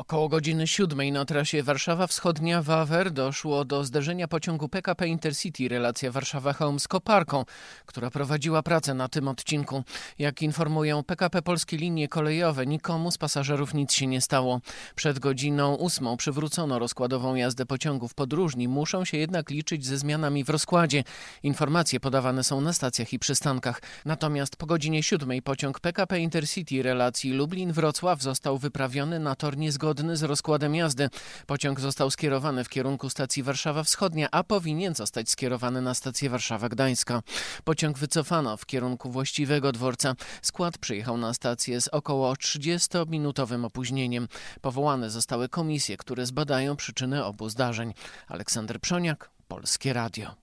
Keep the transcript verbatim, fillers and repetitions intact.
Około godziny siódmej na trasie Warszawa Wschodnia-Wawer doszło do zderzenia pociągu P K P Intercity relacja Warszawa-Chełm z Koparką, która prowadziła pracę na tym odcinku. Jak informują P K P Polskie Linie Kolejowe, nikomu z pasażerów nic się nie stało. Przed godziną ósmą przywrócono rozkładową jazdę pociągów. Podróżni muszą się jednak liczyć ze zmianami w rozkładzie. Informacje podawane są na stacjach i przystankach. Natomiast po godzinie siódmej pociąg P K P Intercity relacji Lublin-Wrocław został wyprawiony na tor niezgodny z rozkładem jazdy. Pociąg został skierowany w kierunku stacji Warszawa Wschodnia, a powinien zostać skierowany na stację Warszawa Gdańska. Pociąg wycofano w kierunku właściwego dworca. Skład przyjechał na stację z około trzydziestominutowym opóźnieniem. Powołane zostały komisje, które zbadają przyczyny obu zdarzeń. Aleksander Przoniak, Polskie Radio.